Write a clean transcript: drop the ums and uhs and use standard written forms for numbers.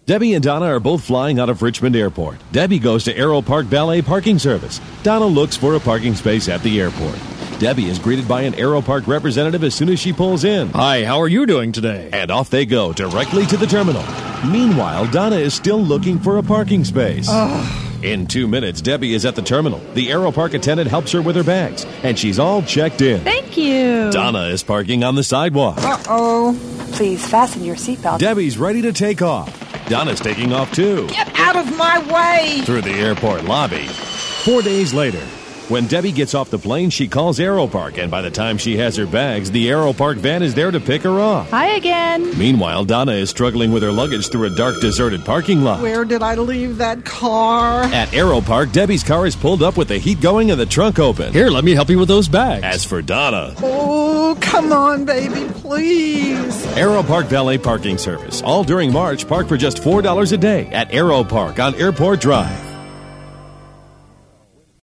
Debbie and Donna are both flying out of Richmond Airport. Debbie goes to Aero Park Valet Parking Service. Donna looks for a parking space at the airport. Debbie is greeted by an Aero Park representative as soon as she pulls in. Hi, how are you doing today? And off they go, directly to the terminal. Meanwhile, Donna is still looking for a parking space. In 2 minutes, Debbie is at the terminal. The Aero Park attendant helps her with her bags, and she's all checked in. Thank you. Donna is parking on the sidewalk. Uh-oh. Please fasten your seatbelt. Debbie's ready to take off. Donna's taking off too. Get out of my way! Through the airport lobby. 4 days later, when Debbie gets off the plane, she calls Aero Park, and by the time she has her bags, the Aero Park van is there to pick her off. Hi again. Meanwhile, Donna is struggling with her luggage through a dark, deserted parking lot. Where did I leave that car? At Aero Park, Debbie's car is pulled up with the heat going and the trunk open. Here, let me help you with those bags. As for Donna... Oh, come on, baby, please. Aero Park Valet Parking Service. All during March, park for just $4 a day at Aero Park on Airport Drive.